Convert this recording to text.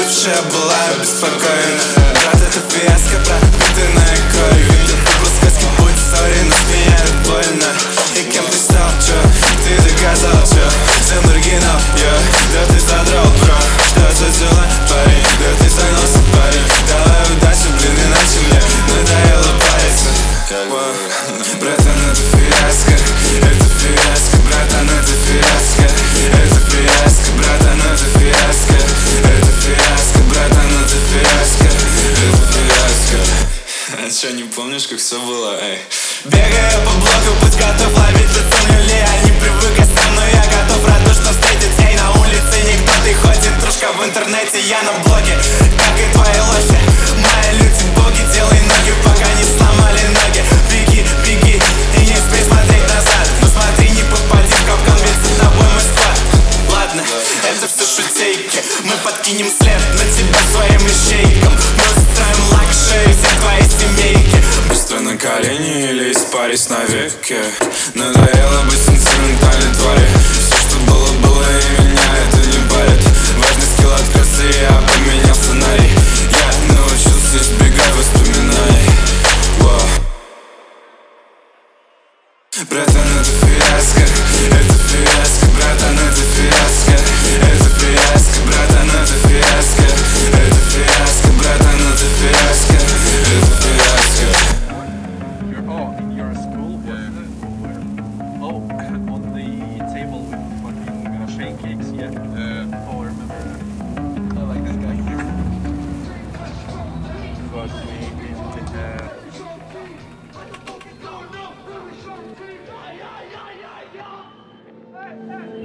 душе была беспокойна. Брат, это фиаско, брат, битый кровь. Видел выброс сказки, будь сори, но смеяют больно. И кем ты стал, чё? Ты доказал, чё? Всем оригинал, да ты задрал, бро. Что за дела, парень? Да ты загнался, парень. Давай удачи, блин, иначе мне надоело париться. Братан, это фиаско, братан, это фиаско. Это фиаско, братан, это фиаско. Это фиаско, братан, это фиаско. Это фиаско. А чё, не помнишь, как все было, эй? Бегаю по блоку, пусть готов ловить лицом люлей. Они привыкли со мной, я готов радушно встретить. Эй, на улице никто, ты ходит дружка в интернете, я на блоге, как и твои ложи. Мои люди боги, делай ноги, пока не сломали ноги. Беги, беги, и не спей смотреть назад. Но смотри, не попади в капкан, ведь за тобой мой склад. Ладно, это все шутейки, мы подкинем след на тебя своим ищейкам. Мы устроим лакшери всей твоей семейки. Быстро на колени или испарись навеки. Надоело быть сентиментальной твари. Все, что было, было, и меня это не парит. Важный скилл открыться, я поменял сценарий. Я научился избегать воспоминаний. Братан, это фиаско, братан, это фиаско. Это фиаско, братан, это фиаско. Это фиаско, братан, это фиаско. Это фиаско. In your school? Oh, on the table with fucking shake cakes, yeah.